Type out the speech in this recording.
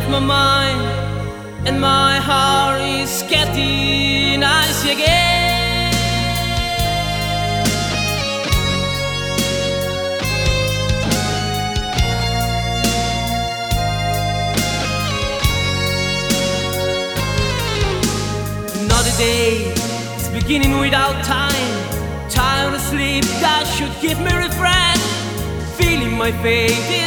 left my mind, and my heart is getting icy again. Another day is beginning without time. Tired of sleep, God should give me refresh. Feeling my fate